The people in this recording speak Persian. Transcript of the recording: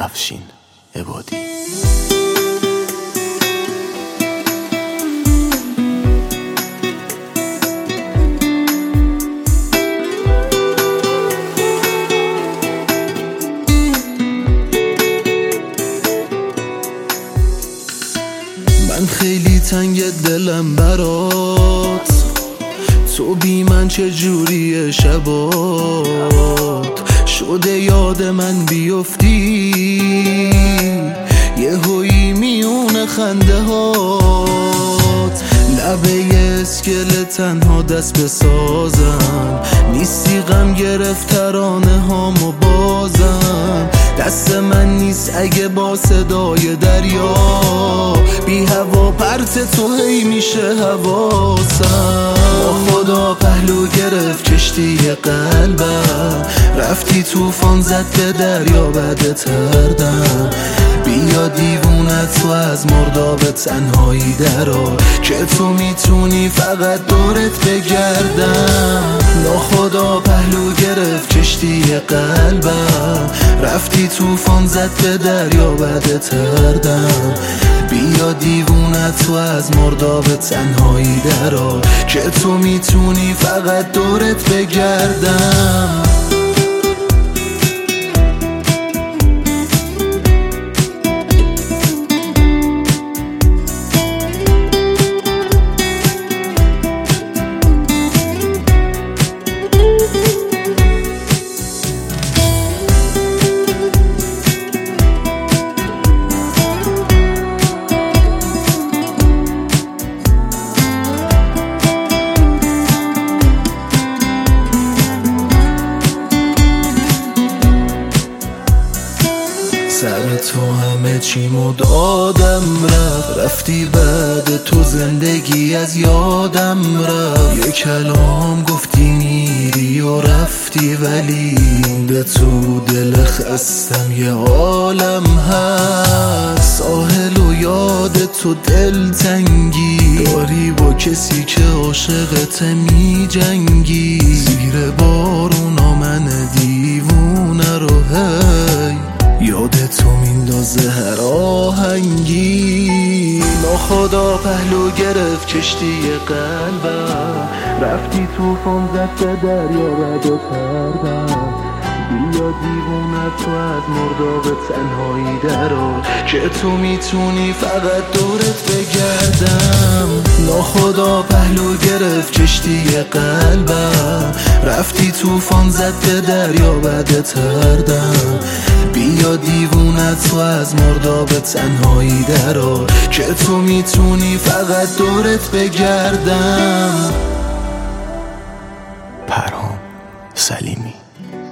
افشین عبادی. من خیلی تنگ دلم برات، تو بی من چجوری شبات شده یاد من بیفتی، یه هویی میون خنده هات، لبه اسکله تنها دست بسازم، نیستی غم گرفت ترانه هامو بازم، دست من نیست اگه با صدای دریا بی هوا پرت تو هی میشه حواسم، با خدا پهلو گرفت کشتی قلبم، رفتی توفان زد به دریا بعد تردم، بیا دیوونت تو از مرداب تنهایی درار که تو میتونی فقط دورت بگردم، ناخدا پهلو گرفت کشتی قلبم، رفتی توفان زد به دریا بعد تردم، بیا دیوونت تو از مرداب تنهایی درار که تو میتونی فقط دورت بگردم. سر تو همه چیمو دادم رفتی بعد تو زندگی از یادم رفت، یه کلام گفتی میری و رفتی ولی به تو دل خستم یه عالم هست، ساحل و یاد تو دل تنگی داری با کسی که عاشقت می جنگی، زیر بارونا من دیوونه رو هی یاد تو میندازه هر آهنگی، ناخدا پهلو گرفت کشتی قلبم، رفتی توفان زد به دریا بعد تردم، بیا دیوونت تو از مرداب تنهایی درار که تو میتونی فقط دورت بگردم، ناخدا پهلو گرفت کشتی قلبم، رفتی توفان زد به دریا بعد تردم، بیا دیوونت تو از مرداب تنهایی درار که تو میتونی فقط دورت بگردم. پرهام سلیمی.